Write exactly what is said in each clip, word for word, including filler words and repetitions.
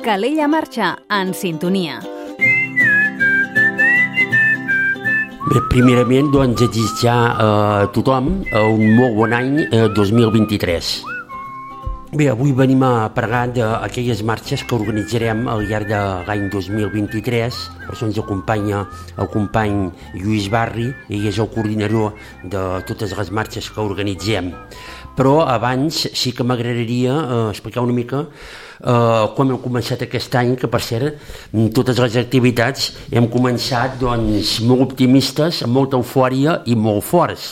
Calella Marxa, en sintonia. Bé, primerament, doncs, desitjar a tothom un molt bon any eh, dos mil vint-i-tres. Bé, avui venim a parlar d'aquelles marxes que organitzarem al llarg de l'any dos mil vint-i-tres. Per això ens acompanya el company Lluís Barri, ell és el coordinador de totes les marxes que organitzem. Però abans sí que m'agradaria eh, explicar una mica eh, com hem començat aquest any, que per cert, totes les activitats hem començat doncs, molt optimistes, amb molta eufòria i molt forts.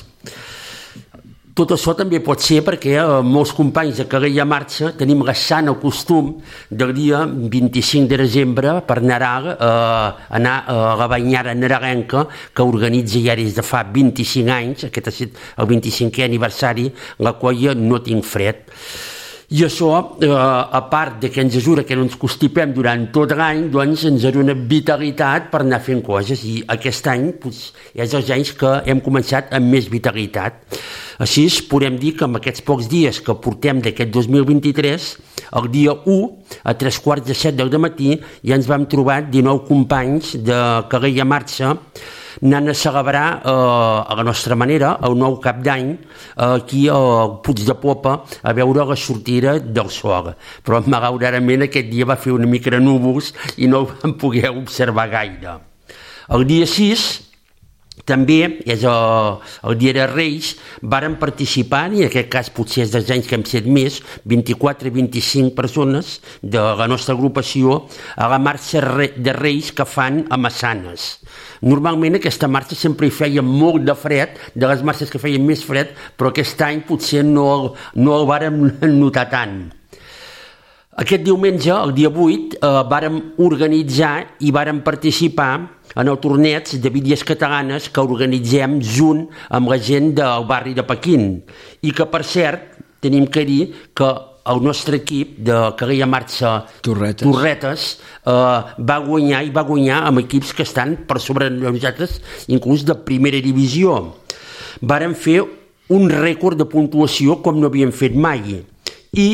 Tot això també pot ser perquè eh, molts companys de Calella Marxa tenim la sana costum del dia vint-i-cinc de desembre per Nadal eh, anar a la banyada nadalenca que organitza ja des de fa vint-i-cinc anys, aquest ha estat el vint-i-cinquè aniversari, la qual no tinc fred. I això, eh, a part de que ens ajuda que no ens constipem durant tot l'any, doncs ens dona vitalitat per anar fent coses, i aquest any doncs, és els anys que hem començat amb més vitalitat. Així podem dir que amb aquests pocs dies que portem d'aquest dos mil vint-i-tres, el dia u, a tres quarts de set del matí, ja ens vam trobar dinou companys de Calella Marxa anant a celebrar eh, a la nostra manera el nou cap d'any eh, aquí al Puig de Popa a veure la sortida del sol. Però malauradament aquest dia va fer una mica de núvols i no ho vam poder observar gaire. El dia sis, també és el, el dia de Reis, varen participar, i en aquest cas potser és dels anys que hem set més, vint-i-quatre a vint-i-cinc persones de la nostra agrupació a la marxa de Reis que fan a Massanes. Normalment aquesta marxa sempre hi feia molt de fred, de les marxes que feien més fred, però aquest any potser no, no el vàrem notar tant. Aquest diumenge, el dia vuit, eh, vàrem organitzar i vàrem participar en el torneig de bitlles catalanes que organitzem junt amb la gent del barri de Pequín, i que, per cert, tenim que dir que el nostre equip de Calella Marxa Torretes, Torretes eh, va guanyar i va guanyar amb equips que estan per sobre de nosaltres, inclús de primera divisió. Vàrem fer un rècord de puntuació com no havíem fet mai, i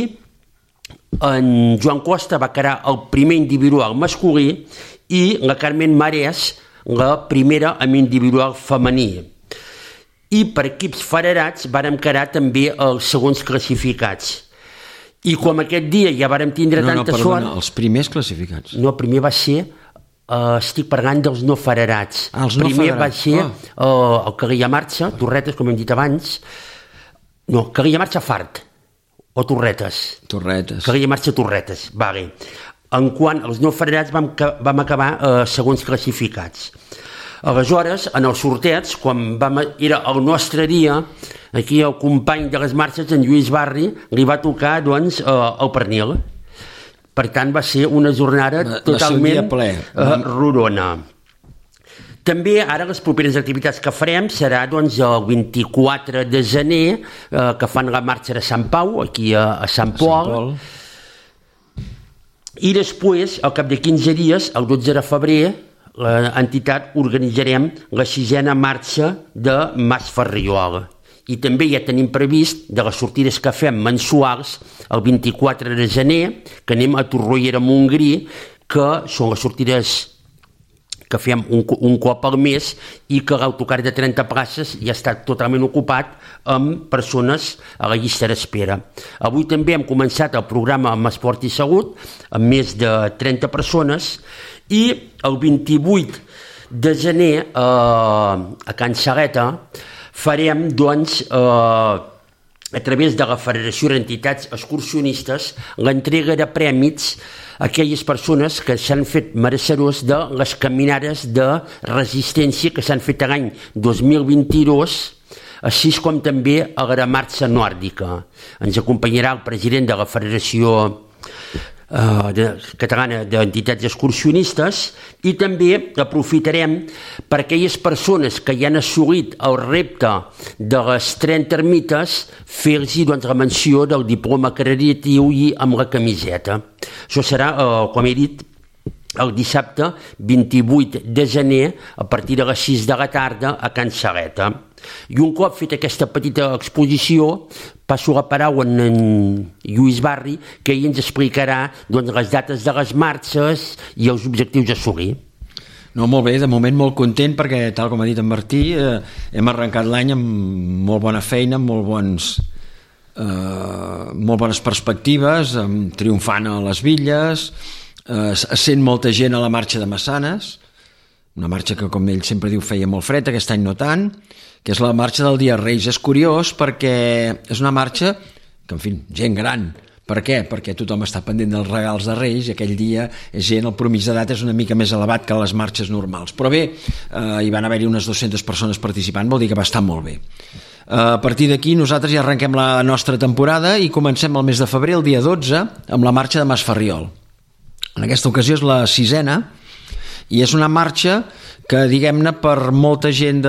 en Joan Costa va quedar el primer individual masculí i la Carmen Marès la primera amb individual femení. I per equips federats vàrem quedar també els segons classificats. I com aquest dia ja vàrem tindre no, tanta no, perdona, sort... els primers classificats. No, el primer va ser... Uh, estic parlant dels no federats. Ah, els no primer federats. va ser oh. uh, el Calella Marxa, Torretes, com hem dit abans. No, Calella Marxa Fart, o Torretes. Torretes. Calella Marxa Torretes, vale. En quant als no federats vam, vam acabar uh, segons classificats. Aleshores, en el sorteig, quan vam, era el nostre dia, aquí el company de les marxes, en Lluís Barri, li va tocar doncs, uh, el pernil. Per tant, va ser una jornada va, totalment va uh, rodona. També ara les properes activitats que farem serà doncs, el vint-i-quatre de gener, eh, que fan la marxa de Sant Pau, aquí a, a Sant Pol. Sant Pol. I després, al cap de quinze dies, el dotze de febrer, l'entitat organitzarem la sisena marxa de Mas Ferriol. I també ja tenim previst de les sortides que fem mensuals el vint-i-quatre de gener, que anem a Torroella de Montgrí, que són les sortides que fem un, un cop al mes, i que l'autocar de trenta places ja està totalment ocupat amb persones a la llista d'espera. Avui també hem començat el programa amb Esport i Salut, amb més de trenta persones, i el vint-i-vuit de gener eh, a Can Saleta farem doncs eh, a través de la Federació d'Entitats Excursionistes l'entrega de prèmits a aquelles persones que s'han fet mereixedors de les caminades de resistència que s'han fet l'any dos mil vint-i-dos, així com també a la marxa nòrdica. Ens acompanyarà el president de la Federació Uh, de, catalana d'entitats excursionistes, i també aprofitarem per aquelles persones que ja han assolit el repte de les trenta ermites, fer-los doncs, la menció del diploma acreditatiu i amb la camiseta. Això serà, uh, com he dit, el dissabte vint-i-vuit de gener a partir de les sis de la tarda a Can Saleta. I un cop fet aquesta petita exposició, passo la paraula en, en Lluís Barri, que ell ens explicarà doncs, les dates de les marxes i els objectius a assolir. No, molt bé, de moment molt content perquè, tal com ha dit en Martí, eh, hem arrencat l'any amb molt bona feina, amb molt bons... Uh, molt bones perspectives, um, triomfant a les Villes, uh, sent molta gent a la marxa de Massanes, una marxa que, com ell sempre diu, feia molt fred, aquest any no tant, que és la marxa del Dia Reis. És curiós perquè és una marxa que, en fi, gent gran. Per què? Perquè tothom està pendent dels regals de Reis i aquell dia és gent, el promís d'edat és una mica més elevat que les marxes normals. Però bé, uh, hi van haver-hi unes dues-centes persones participant, vol dir que va estar molt bé. A partir d'aquí nosaltres ja arrenquem la nostra temporada i comencem el mes de febrer, el dia dotze, amb la marxa de Mas Ferriol. En aquesta ocasió és la sisena i és una marxa que, diguem-ne, per molta gent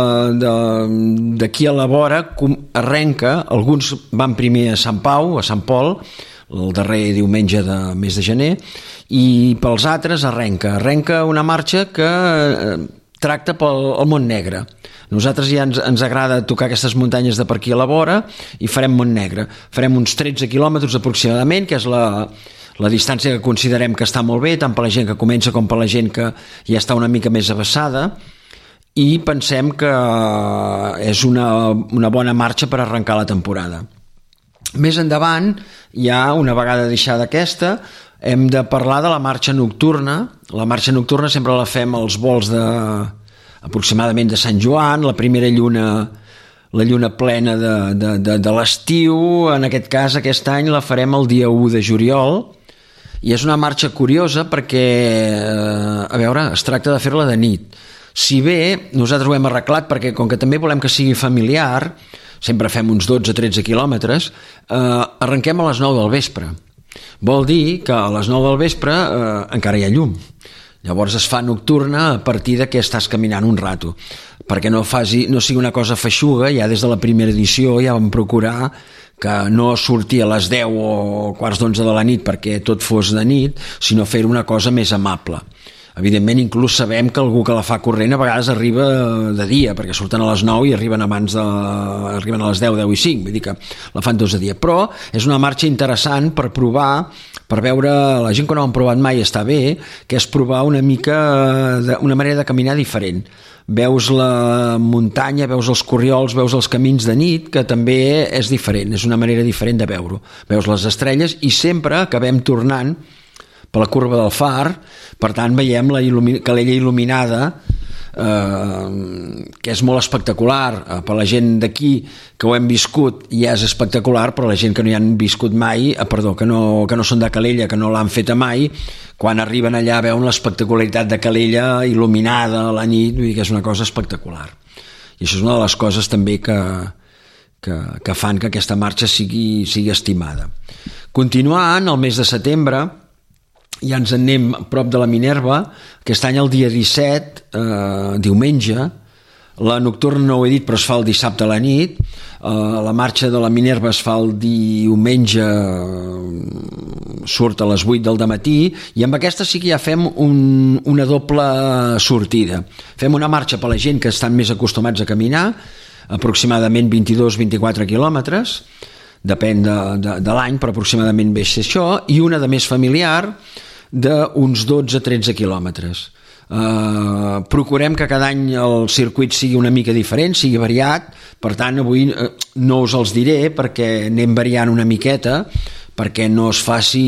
d'aquí a la vora arrenca, alguns van primer a Sant Pau, a Sant Pol, el darrer diumenge de mes de gener, i pels altres arrenca. Arrenca una marxa que tracta pel el Montnegre. Nosaltres ja ens, ens agrada tocar aquestes muntanyes de per aquí a la vora i farem Montnegre. Farem uns tretze quilòmetres aproximadament, que és la, la distància que considerem que està molt bé, tant per la gent que comença com per la gent que ja està una mica més avançada, i pensem que és una, una bona marxa per arrencar la temporada. Més endavant, ja una vegada deixada aquesta, hem de parlar de la marxa nocturna. La marxa nocturna sempre la fem als volts de... aproximadament de Sant Joan, la primera lluna, la lluna plena de, de, de, de l'estiu. En aquest cas, aquest any la farem el dia u de juliol, i és una marxa curiosa perquè, eh, a veure, es tracta de fer-la de nit. Si bé nosaltres ho hem arreglat perquè, com que també volem que sigui familiar, sempre fem uns dotze a tretze quilòmetres, eh, arrenquem a les nou del vespre. Vol dir que a les nou del vespre eh, encara hi ha llum. Llavors es fa nocturna a partir de que estàs caminant un rato, perquè no, faci, no sigui una cosa feixuga. Ja des de la primera edició ja vam procurar que no sortir a les deu o quarts d'onze de la nit perquè tot fos de nit, sinó fer una cosa més amable. Evidentment, inclús sabem que algú que la fa corrent a vegades arriba de dia, perquè surten a les nou i arriben abans de... arriben a les deu, deu i cinc, vull dir que la fan dos de dia. Però és una marxa interessant per provar, per veure, la gent que no ho han provat mai està bé, que és provar una mica, de, una manera de caminar diferent. Veus la muntanya, veus els corriols, veus els camins de nit, que també és diferent, és una manera diferent de veure-ho. Veus les estrelles i sempre acabem tornant per la curva del Far, per tant veiem la il·lumi- calella il·luminada, eh, que és molt espectacular. Eh, per la gent d'aquí que ho hem viscut ja és espectacular, però la gent que no hi han viscut mai, eh, perdó, que no, que no són de Calella, que no l'han feta mai, quan arriben allà veuen l'espectacularitat de Calella il·luminada a la nit, vull dir que és una cosa espectacular. I això és una de les coses també que, que, que fan que aquesta marxa sigui, sigui estimada. Continuant, el mes de setembre, ja ens en anem a prop de la Minerva. Aquest any el dia disset, eh, diumenge, la nocturna no ho he dit però es fa el dissabte a la nit, eh, la marxa de la Minerva es fa el diumenge, surt a les vuit del dematí, i amb aquesta sí que ja fem un, una doble sortida. Fem una marxa per la gent que estan més acostumats a caminar, aproximadament vint-i-dos a vint-i-quatre quilòmetres, depèn de, de, de l'any, però aproximadament ve ser això, i una de més familiar d'uns dotze a tretze quilòmetres. Uh, procurem que cada any el circuit sigui una mica diferent, sigui variat, per tant avui uh, no us els diré perquè anem variant una miqueta perquè no es faci...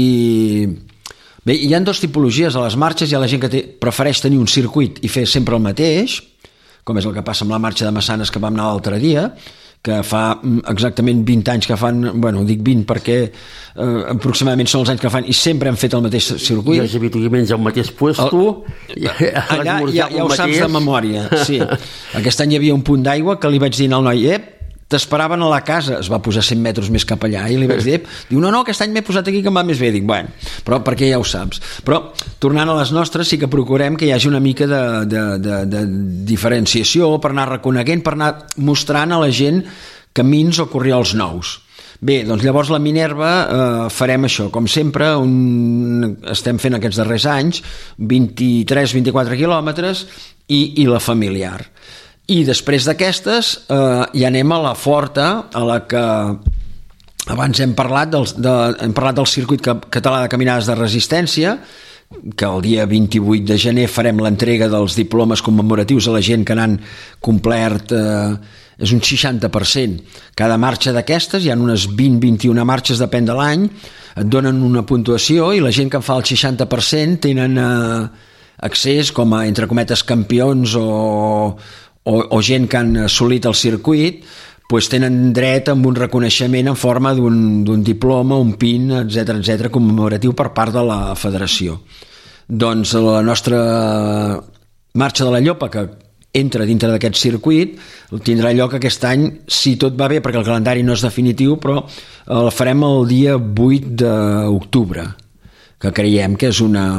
Bé, hi ha dues tipologies a les marxes. Hi ha la gent que té, prefereix tenir un circuit i fer sempre el mateix, com és el que passa amb la marxa de Massanes que vam anar l'altre dia, que fa exactament vint anys que fan, bueno, dic vint perquè eh, aproximadament són els anys que fan i sempre han fet el mateix circuit. I els habituaments al mateix puesto. El, allà ja, ja ho saps de memòria, sí. Aquest any hi havia un punt d'aigua que li vaig dir al noi, ep, t'esperaven a la casa, es va posar cent metres més cap allà i li vaig dir, diu, no, no, aquest any m'he posat aquí que em va més bé, dic, bueno, però perquè ja ho saps. Però tornant a les nostres sí que procurem que hi hagi una mica de, de, de, de diferenciació per anar reconeguent, per anar mostrant a la gent camins o corriols nous. Bé, doncs llavors la Minerva eh, farem això, com sempre, un... estem fent aquests darrers anys, vint-i-tres a vint-i-quatre quilòmetres i, i la familiar. I després d'aquestes eh, ja anem a la forta, a la que abans hem parlat del, de, hem parlat del circuit català de caminades de resistència, que el dia vint-i-vuit de gener farem l'entrega dels diplomes commemoratius a la gent que n'han complert, eh, és un seixanta per cent. Cada marxa d'aquestes, hi ha unes vint a vint-i-una marxes, depèn de l'any, et donen una puntuació i la gent que en fa el seixanta per cent tenen eh, accés com a, entre cometes, campions o, o, o gent que han assolit el circuit, doncs tenen dret amb un reconeixement en forma d'un diploma, un pin, etcètera, etcètera, commemoratiu per part de la federació. Doncs la nostra marxa de la Llopa, que entra dintre d'aquest circuit, tindrà lloc aquest any, si tot va bé, perquè el calendari no és definitiu, però el farem el dia vuit d'octubre, que creiem que és una,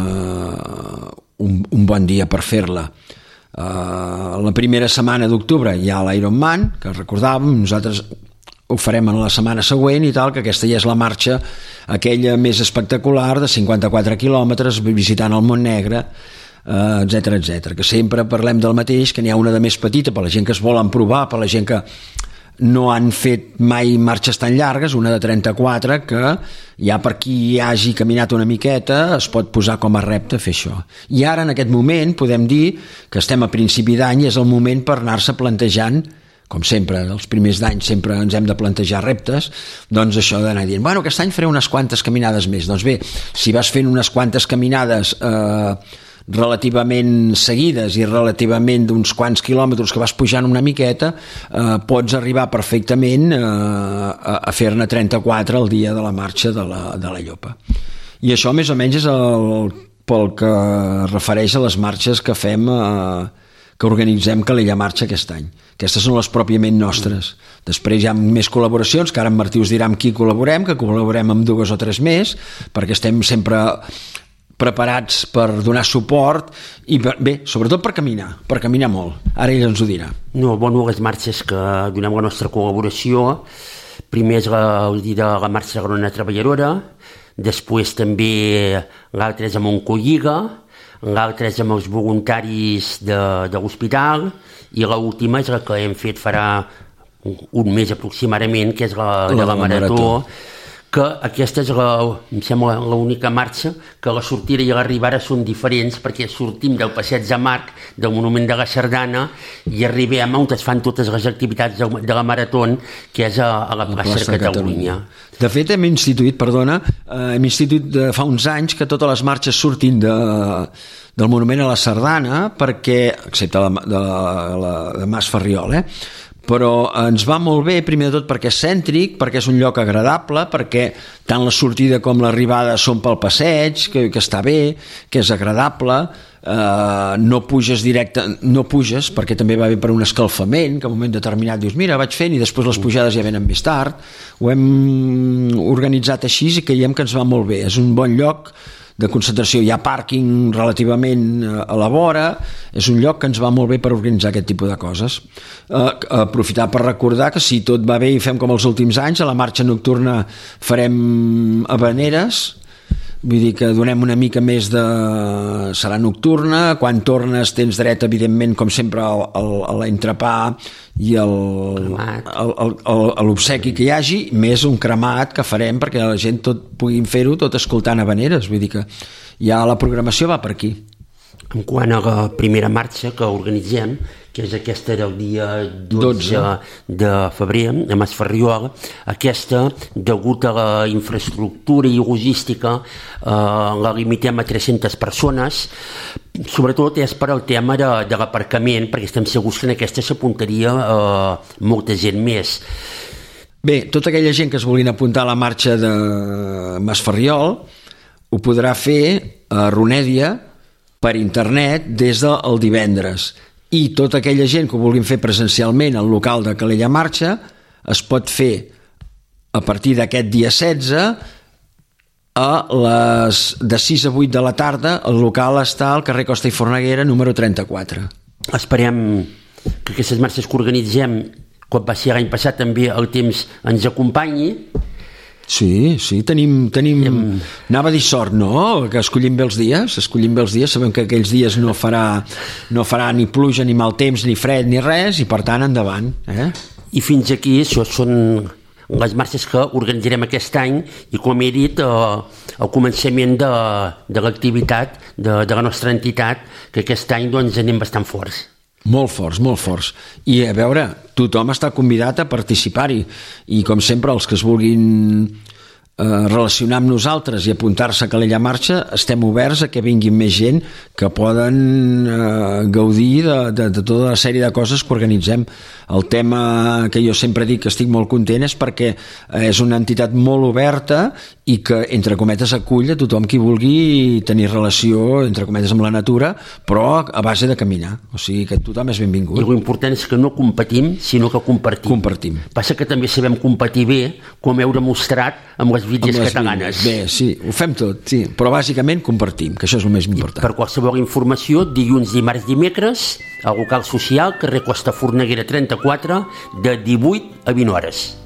un, un bon dia per fer-la. Uh, la primera setmana d'octubre hi ha l'Ironman, que recordàvem, nosaltres ho farem en la setmana següent i tal, que aquesta ja és la marxa aquella més espectacular de cinquanta-quatre quilòmetres visitant el Montnegre, uh, etcètera, etcètera, que sempre parlem del mateix, que n'hi ha una de més petita per la gent que es volen provar, per la gent que no han fet mai marxes tan llargues, una de trenta-quatre, que ja per qui hagi caminat una miqueta es pot posar com a repte fer això. I ara en aquest moment podem dir que estem a principi d'any i és el moment per anar-se plantejant, com sempre, els primers d'any sempre ens hem de plantejar reptes, doncs això d'anar dient, bueno, aquest any faré unes quantes caminades més. Doncs bé, si vas fent unes quantes caminades eh, relativament seguides i relativament d'uns quants quilòmetres que vas pujant una miqueta, eh, pots arribar perfectament eh, a, a fer-ne trenta-quatre el dia de la marxa de la, de la Llopa. I això més o menys és el, pel que refereix a les marxes que fem, eh, que organitzem Calella Marxa aquest any. Aquestes són les pròpiament nostres. Després hi ha més col·laboracions, que ara en Martí us dirà amb qui col·laborem, que col·laborem amb dues o tres més, perquè estem sempre preparats per donar suport i per, bé, sobretot per caminar, per caminar molt. Ara ell ens ho dirà. No, bueno, les marxes que donem la nostra col·laboració, primer és la, el dia de la marxa agrònoma treballadora, després també l'altre és amb Oncolliga, l'altre és amb els voluntaris de, de l'hospital i l'última és la que hem fet farà un mes aproximadament, que és la, la de la marató, marató, que aquesta és la, em sembla l'única marxa que la sortida i l'arribada són diferents, perquè sortim del passeig de Marc, del Monument de la Sardana, i arribem on es fan totes les activitats de, de la marató, que és a, a la, la plaça de Catalunya. Catalunya. De fet, hem instituït, perdona, eh, hem instituït de fa uns anys que totes les marxes surtin de, del Monument a la Sardana, perquè, excepte la, de, la, de Mas Ferriol, eh? Però ens va molt bé, primer de tot perquè és cèntric, perquè és un lloc agradable, perquè tant la sortida com l'arribada són pel passeig, que, que està bé, que és agradable, eh, no puges directe, no puges perquè també va bé per un escalfament, que en un moment determinat dius, mira, vaig fent, i després les pujades ja venen més tard. Ho hem organitzat així i creiem que ens va molt bé. És un bon lloc de concentració, hi ha pàrquing relativament a la vora, és un lloc que ens va molt bé per organitzar aquest tipus de coses. Eh, aprofitar per recordar que si tot va bé i fem com els últims anys, a la marxa nocturna farem havaneres, vull dir que donem una mica més de... serà nocturna, quan tornes tens dret, evidentment, com sempre, a l'entrepà i l'obsequi que hi hagi, més un cremat que farem perquè la gent tot puguin fer-ho tot escoltant havaneres, vull dir que ja la programació va per aquí. En quant a la primera marxa que organitzem, que és aquesta del dia dotze de febrer, a Mas Ferriol, aquesta, degut a la infraestructura i logística, eh, la limitem a tres-centes persones, sobretot és per al tema de, de l'aparcament, perquè estem segurs que en aquesta s'apuntaria eh, molta gent més. Bé, tota aquella gent que es vulguin apuntar a la marxa de Mas Ferriol ho podrà fer a Ronèdia per internet des del divendres. I tota aquella gent que ho vulguin fer presencialment al local de Calella Marxa es pot fer a partir d'aquest dia setze a les de sis a vuit de la tarda. El local està al carrer Costa i Forneguera número trenta-quatre. Esperem que aquestes marxes que organitzem, quan va ser l'any passat també el temps ens acompanyi Sí, sí, tenim, tenim... Hem... Anava a dir sort, no? Que escollim bé els dies, escollim bé els dies, sabem que aquells dies no farà, no farà ni pluja, ni mal temps, ni fred, ni res, i per tant, endavant. Eh? I fins aquí, això són les marxes que organitzarem aquest any, i com he dit, eh, el començament de, de l'activitat de, de la nostra entitat, que aquest any doncs, anem bastant forts. Molt forts, molt forts. I a veure, tothom està convidat a participar-hi i com sempre els que es vulguin eh, relacionar amb nosaltres i apuntar-se a Calella Marxa, estem oberts a que vinguin més gent que poden eh, gaudir de, de, de tota la sèrie de coses que organitzem. El tema que jo sempre dic que estic molt content és perquè és una entitat molt oberta i que, entre cometes, acull a tothom qui vulgui tenir relació, entre cometes, amb la natura, però a base de caminar. O sigui que tothom és benvingut. I l'important és que no competim, sinó que compartim. Compartim. Passa que també sabem competir bé, com heu demostrat amb les vídeos catalanes. Bé, sí, ho fem tot, sí. Però bàsicament compartim, que això és el més important. I per qualsevol informació, dilluns, dimarts, dimecres, al local social, carrer Costa Forneguera trenta-quatre, de divuit a vint hores.